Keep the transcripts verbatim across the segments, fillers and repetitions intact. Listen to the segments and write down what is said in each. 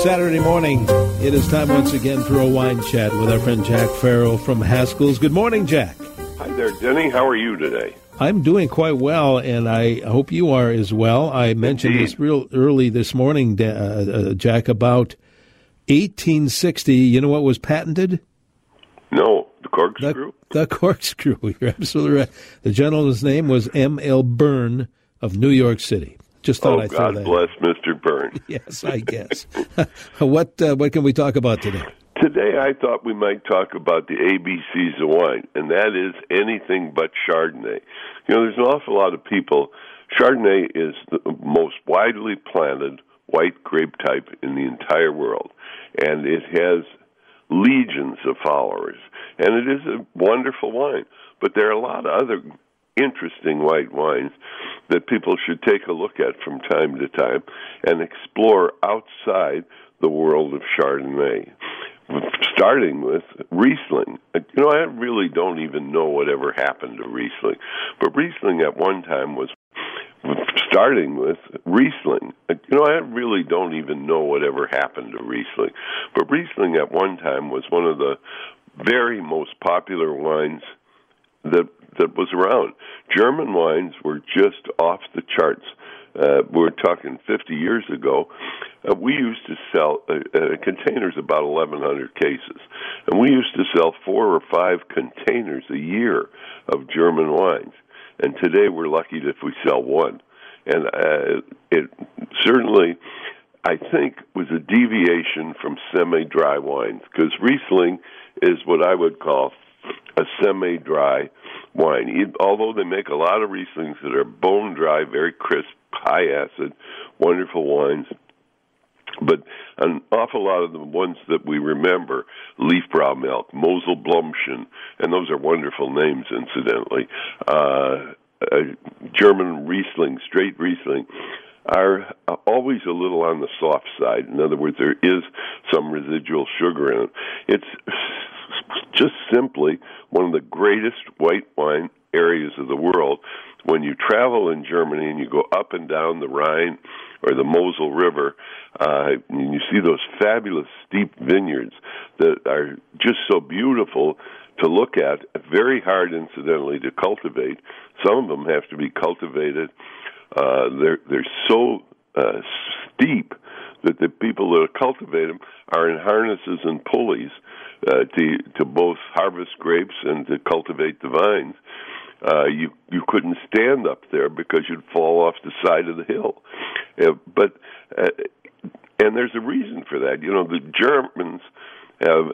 Saturday morning. It is time once again for a wine chat with our friend Jack Farrell from Haskell's. Good morning, Jack. Hi there, Denny. How are you today? I'm doing quite well, and I hope you are as well. I mentioned Indeed. this real early this morning, uh, uh, Jack, about eighteen sixty. You know what was patented? No, the corkscrew? The, the corkscrew. You're absolutely right. The gentleman's name was M L Byrne of New York City. Just thought oh, I'd throw God that bless in. Mister Byrne. Yes, I guess. what uh, what can we talk about today? Today I thought we might talk about the A B Cs of wine, and that is anything but Chardonnay. You know, there's an awful lot of people. Chardonnay is the most widely planted white grape type in the entire world, and it has legions of followers, and it is a wonderful wine. But there are a lot of other interesting white wines that people should take a look at from time to time and explore outside the world of Chardonnay. Starting with Riesling. You know, I really don't even know whatever happened to Riesling, but Riesling at one time was starting with Riesling. You know, I really don't even know whatever happened to Riesling, but Riesling at one time was one of the very most popular wines that that was around. German wines were just off the charts. Uh, we're talking fifty years ago. Uh, we used to sell uh, uh, containers about eleven hundred cases, and we used to sell four or five containers a year of German wines. And today we're lucky if we sell one. And uh, it certainly, I think, was a deviation from semi-dry wines, because Riesling is what I would call a semi-dry wine. Although they make a lot of Rieslings that are bone-dry, very crisp, high-acid, wonderful wines. But an awful lot of the ones that we remember, Liefbrau Milk, Mosel Blumchen, and those are wonderful names, incidentally, uh, uh, German Riesling, straight Riesling, are always a little on the soft side. In other words, there is some residual sugar in it. It's just simply one of the greatest white wine areas of the world. When you travel in Germany and you go up and down the Rhine or the Mosel River, uh, and you see those fabulous steep vineyards that are just so beautiful to look at, very hard, incidentally, to cultivate. Some of them have to be cultivated. Uh, they're they're so uh, steep that the people that cultivate them are in harnesses and pulleys uh, to to both harvest grapes and to cultivate the vines. Uh, you you couldn't stand up there because you'd fall off the side of the hill. Uh, but uh, and there's a reason for that. You know, the Germans have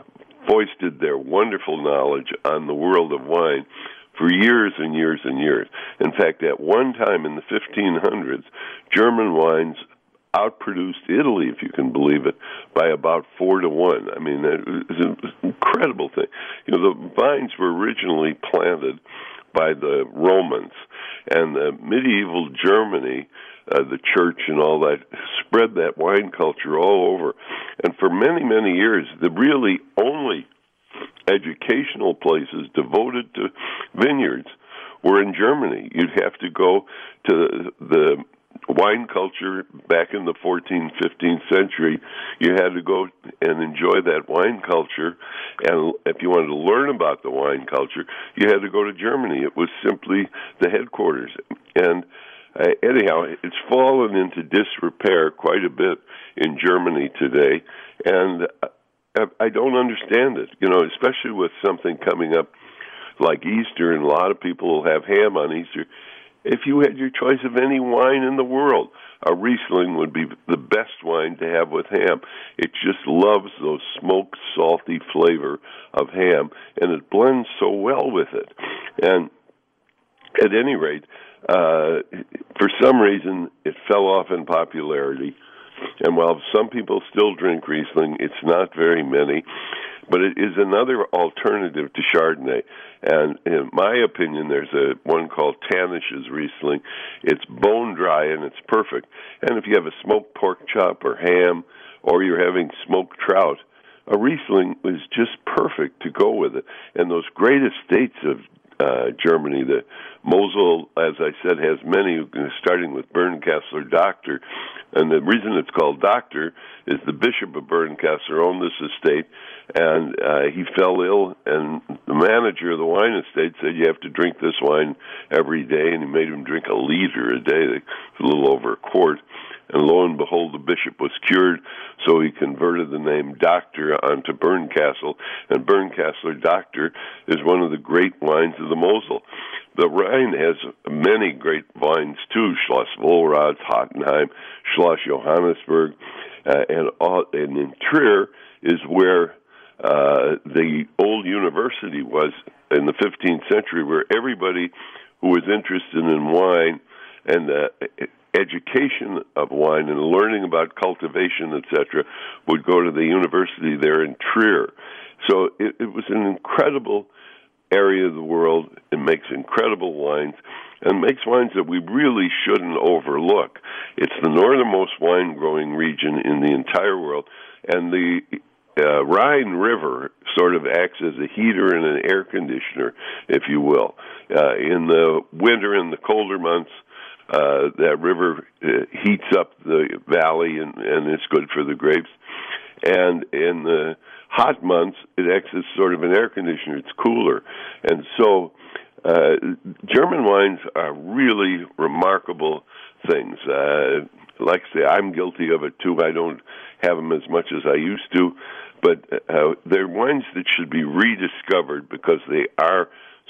foisted their wonderful knowledge on the world of wine for years and years and years. In fact, at one time in the fifteen hundreds, German wines outproduced Italy, if you can believe it, by about four to one. I mean, it was an incredible thing. You know, the vines were originally planted by the Romans, and the medieval Germany, uh, the church and all that, spread that wine culture all over. And for many, many years, the really only educational places devoted to vineyards were in Germany. You'd have to go to the wine culture back in the fourteenth, fifteenth century. You had to go and enjoy that wine culture, and if you wanted to learn about the wine culture, you had to go to Germany. It was simply the headquarters. And uh, anyhow, it's fallen into disrepair quite a bit in Germany today, and I don't understand it, you know, especially with something coming up like Easter, and a lot of people will have ham on Easter. If you had your choice of any wine in the world, a Riesling would be the best wine to have with ham. It just loves those smoked, salty flavor of ham, and it blends so well with it. And at any rate, uh, for some reason, it fell off in popularity. And while some people still drink Riesling, it's not very many. But it is another alternative to Chardonnay. And in my opinion, there's a one called Tanish's Riesling. It's bone dry and it's perfect. And if you have a smoked pork chop or ham, or you're having smoked trout, a Riesling is just perfect to go with it. And those great estates of uh, Germany. The Mosel, as I said, has many, starting with Bernkasseler Doctor. And the reason it's called Doctor is the Bishop of Bernkasseler owned this estate, and uh, he fell ill, and the manager of the wine estate said, you have to drink this wine every day, and he made him drink a liter a day, a little over a quart. And lo and behold, the bishop was cured, so he converted the name Doctor onto Bernkastel, and Bernkasseler Doctor is one of the great wines of the Mosel. The Rhine has many great wines, too, Schloss Wohlrads, Hottenheim, Schloss Johannesburg, uh, and, all, and in Trier is where uh, the old university was in the fifteenth century, where everybody who was interested in wine and uh, education of wine and learning about cultivation, et cetera, would go to the university there in Trier. So it, it was an incredible area of the world. It makes incredible wines, and makes wines that we really shouldn't overlook. It's the northernmost wine-growing region in the entire world, and the uh, Rhine River sort of acts as a heater and an air conditioner, if you will. Uh, in the winter, in the colder months, Uh, that river uh, heats up the valley, and, and it's good for the grapes. And in the hot months, it acts as sort of an air conditioner. It's cooler. And so uh, German wines are really remarkable things. Uh, like I say, I'm guilty of it, too. I don't have them as much as I used to. But uh, they're wines that should be rediscovered because they are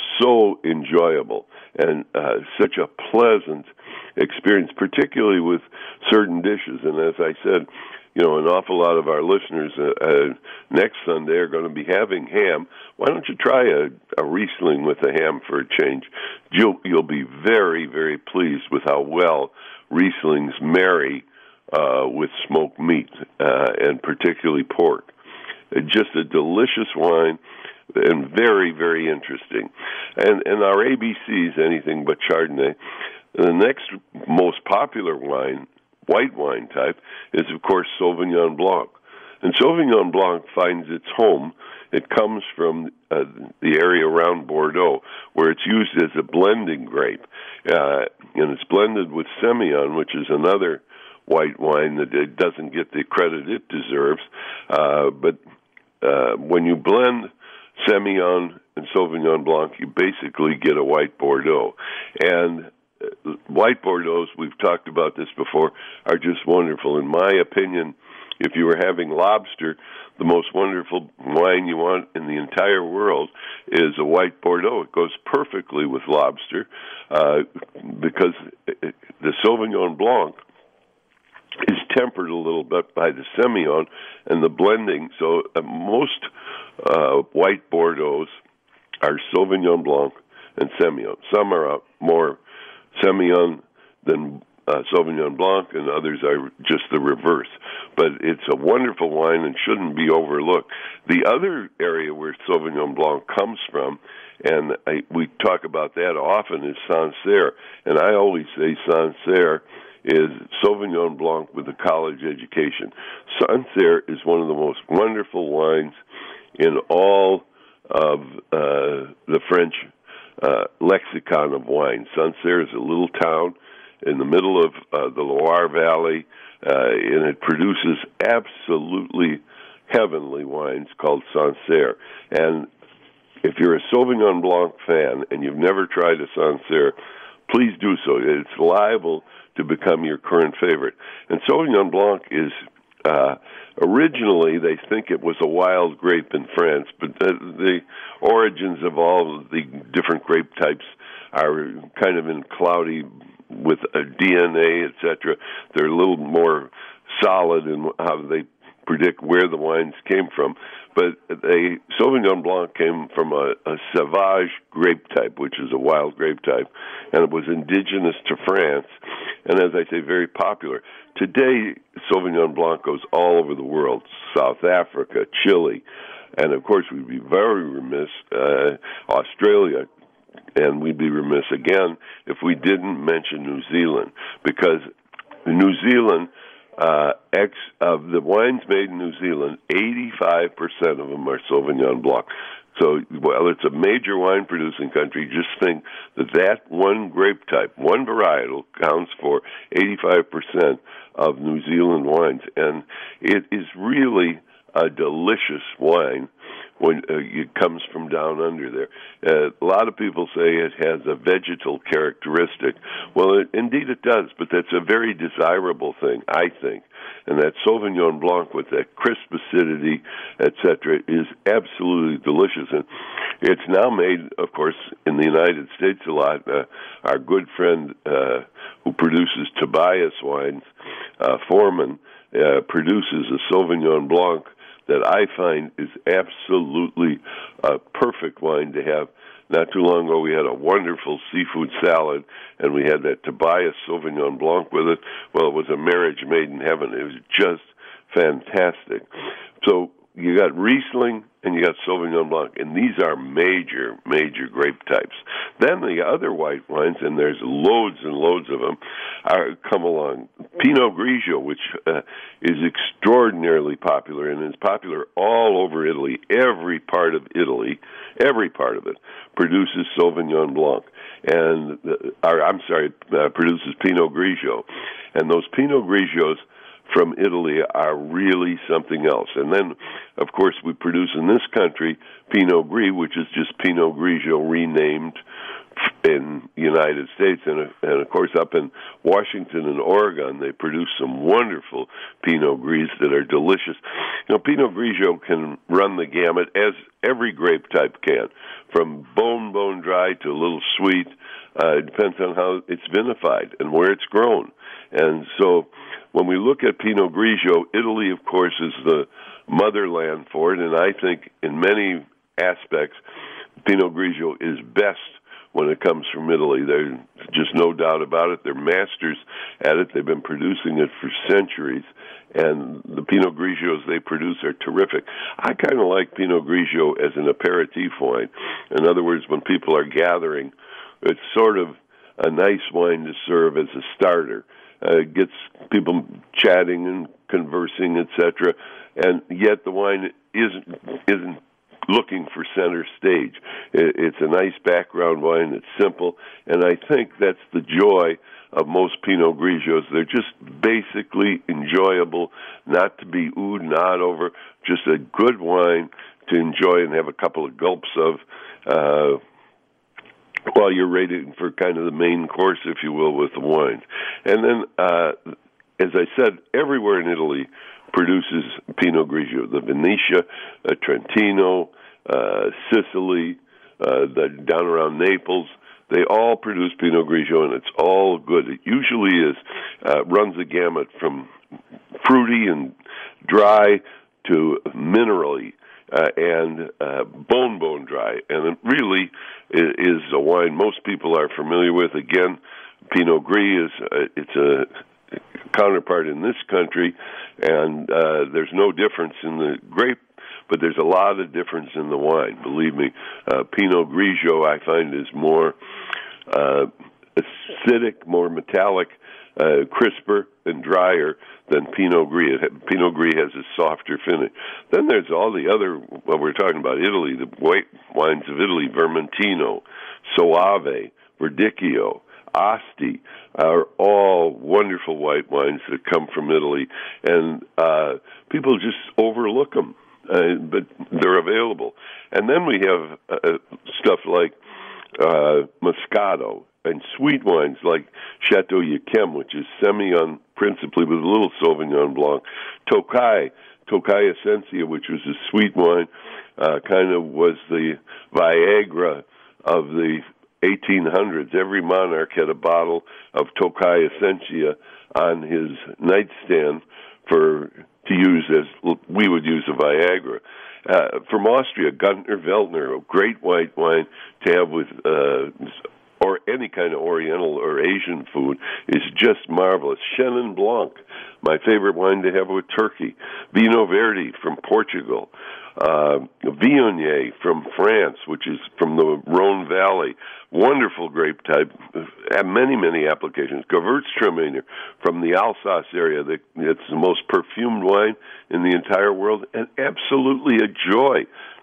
so enjoyable and uh, such a pleasant experience, particularly with certain dishes. And as I said, you know, an awful lot of our listeners uh, uh, next Sunday are going to be having ham. Why don't you try a, a Riesling with a ham for a change? You'll, you'll be very, very pleased with how well Rieslings marry uh, with smoked meat, uh, and particularly pork. Uh, just a delicious wine, and very, very interesting. And and our A B Cs, anything but Chardonnay. The next most popular wine, white wine type, is, of course, Sauvignon Blanc. And Sauvignon Blanc finds its home. It comes from uh, the area around Bordeaux, where it's used as a blending grape. Uh, and it's blended with Semillon, which is another white wine that it doesn't get the credit it deserves. Uh, but uh, when you blend Semillon and Sauvignon Blanc, you basically get a white Bordeaux. And uh, white Bordeaux's, we've talked about this before, are just wonderful. In my opinion, if you were having lobster, the most wonderful wine you want in the entire world is a white Bordeaux. It goes perfectly with lobster uh, because it, the Sauvignon Blanc is tempered a little bit by the Semillon and the blending. So uh, most uh, white Bordeaux's are Sauvignon Blanc and Semillon. Some are uh, more Semillon than uh, Sauvignon Blanc, and others are just the reverse. But it's a wonderful wine and shouldn't be overlooked. The other area where Sauvignon Blanc comes from, and I, we talk about that often, is Sancerre. And I always say Sancerre is Sauvignon Blanc with a college education. Sancerre is one of the most wonderful wines in all of uh, the French uh, lexicon of wine. Sancerre is a little town in the middle of uh, the Loire Valley, uh, and it produces absolutely heavenly wines called Sancerre. And if you're a Sauvignon Blanc fan and you've never tried a Sancerre, please do so. It's liable to become your current favorite. And Sauvignon Blanc is, uh, originally they think it was a wild grape in France, but the, the origins of all of the different grape types are kind of in cloudy with a D N A, et cetera. They're a little more solid in how they predict where the wines came from. But they, Sauvignon Blanc came from a, a Sauvage grape type, which is a wild grape type, and it was indigenous to France, and as I say, very popular. Today, Sauvignon Blanc goes all over the world, South Africa, Chile, and of course we'd be very remiss, uh, Australia, and we'd be remiss again if we didn't mention New Zealand, because New Zealand, uh, ex of the wines made in New Zealand, eighty-five percent of them are Sauvignon Blanc. So, while it's a major wine-producing country, just think that that one grape type, one varietal, counts for eighty-five percent of New Zealand wines. And it is really a delicious wine when uh, it comes from down under there. Uh, a lot of people say it has a vegetal characteristic. Well, it, indeed it does, but that's a very desirable thing, I think. And that Sauvignon Blanc with that crisp acidity, et cetera, is absolutely delicious. And it's now made, of course, in the United States a lot. Uh, our good friend uh, who produces Tobias wines, uh, Foreman, uh, produces a Sauvignon Blanc that I find is absolutely a perfect wine to have. Not too long ago, we had a wonderful seafood salad, and we had that Tobias Sauvignon Blanc with it. Well, it was a marriage made in heaven. It was just fantastic. So you got Riesling and you got Sauvignon Blanc, and these are major, major grape types. Then the other white wines, and there's loads and loads of them, are come along. Pinot Grigio, which uh, is extraordinarily popular, and is popular all over Italy. Every part of Italy, every part of it, produces Sauvignon Blanc. And, uh, or, I'm sorry, uh, produces Pinot Grigio. And those Pinot Grigios from Italy are really something else. And then, of course, we produce in this country Pinot Gris, which is just Pinot Grigio renamed in the United States. And, and of course, up in Washington and Oregon, they produce some wonderful Pinot Gris that are delicious. You know, Pinot Grigio can run the gamut, as every grape type can, from bone, bone dry to a little sweet. Uh, it depends on how it's vinified and where it's grown. And so when we look at Pinot Grigio, Italy, of course, is the motherland for it, and I think in many aspects, Pinot Grigio is best when it comes from Italy. There's just no doubt about it. They're masters at it. They've been producing it for centuries, and the Pinot Grigios they produce are terrific. I kind of like Pinot Grigio as an aperitif wine. In other words, when people are gathering, it's sort of a nice wine to serve as a starter. Uh, it gets people chatting and conversing, et cetera, and yet the wine isn't isn't looking for center stage. It, it's a nice background wine. It's simple, and I think that's the joy of most Pinot Grigios. They're just basically enjoyable, not to be oohed and ahed over, just a good wine to enjoy and have a couple of gulps of uh while you're rating for kind of the main course, if you will, with the wines. And then, uh, as I said, everywhere in Italy produces Pinot Grigio. The Venetia, uh, Trentino, uh, Sicily, uh, the, down around Naples, they all produce Pinot Grigio, and it's all good. It usually is, uh, runs the gamut from fruity and dry to minerally. Uh, and uh, bone, bone dry. And it really is, is a wine most people are familiar with. Again, Pinot Gris is uh, it's a counterpart in this country, and uh, there's no difference in the grape, but there's a lot of difference in the wine. Believe me, uh, Pinot Grigio I find is more uh, acidic, more metallic, uh, crisper and drier than Pinot Gris. Pinot Gris has a softer finish. Then there's all the other, well, we're talking about Italy, the white wines of Italy, Vermentino, Soave, Verdicchio, Asti, are all wonderful white wines that come from Italy, and uh, people just overlook them, uh, but they're available. And then we have uh, stuff like uh, Moscato, and sweet wines like Chateau Yquem, which is Semillon principally with a little Sauvignon Blanc. Tokai, Tokai Essentia, which was a sweet wine, uh, kind of was the Viagra of the eighteen hundreds. Every monarch had a bottle of Tokai Essentia on his nightstand for to use as we would use a Viagra. Uh, from Austria, Guntner Veltliner, a great white wine to have with uh, or any kind of Oriental or Asian food, is just marvelous. Chenin Blanc, my favorite wine to have with turkey. Vinho Verde from Portugal. Uh, Viognier from France, which is from the Rhone Valley. Wonderful grape type. Have many, many applications. Gewürztraminer from the Alsace area. It's the most perfumed wine in the entire world, and absolutely a joy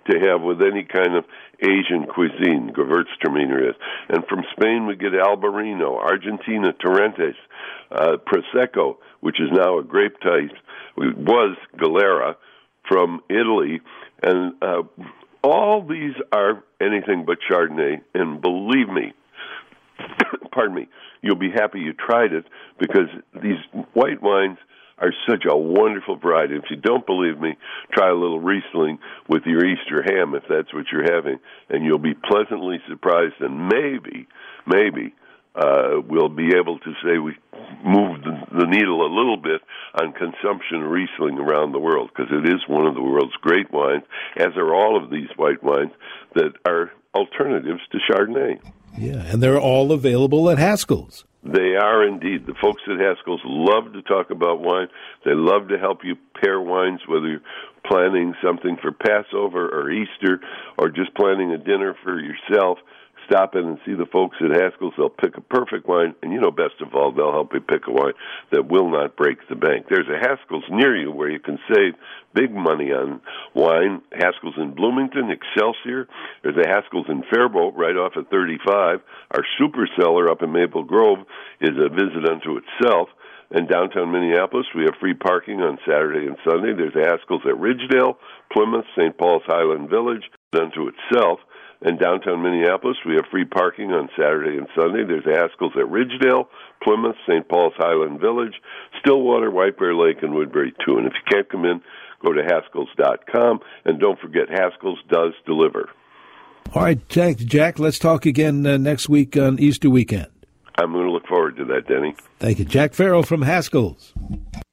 to have with any kind of Asian cuisine, Gewürztraminer is. And from Spain we get Albarino, Argentina, Torrentes, uh, Prosecco, which is now a grape type, it was Galera, from Italy, and uh, all these are anything but Chardonnay, and believe me, pardon me, you'll be happy you tried it, because these white wines are such a wonderful variety. If you don't believe me, try a little Riesling with your Easter ham, if that's what you're having, and you'll be pleasantly surprised, and maybe, maybe, uh, we'll be able to say we moved the, the needle a little bit on consumption of Riesling around the world, because it is one of the world's great wines, as are all of these white wines that are alternatives to Chardonnay. Yeah, and they're all available at Haskell's. They are indeed. The folks at Haskell's love to talk about wine. They love to help you pair wines, whether you're planning something for Passover or Easter or just planning a dinner for yourself. Stop in and see the folks at Haskell's. They'll pick a perfect wine, and you know, best of all, they'll help you pick a wine that will not break the bank. There's a Haskell's near you where you can save big money on wine. Haskell's in Bloomington, Excelsior. There's a Haskell's in Faribault right off at thirty-five. Our super cellar up in Maple Grove is a visit unto itself. In downtown Minneapolis, we have free parking on Saturday and Sunday. There's a Haskell's at Ridgedale, Plymouth, Saint Paul's Highland Village, unto itself. In downtown Minneapolis, we have free parking on Saturday and Sunday. There's a Haskell's at Ridgedale, Plymouth, Saint Paul's Highland Village, Stillwater, White Bear Lake, and Woodbury, too. And if you can't come in, go to Haskell's dot com. And don't forget, Haskell's does deliver. All right, thanks, Jack. Let's talk again uh, next week on Easter weekend. I'm going to look forward to that, Denny. Thank you. Jack Farrell from Haskell's.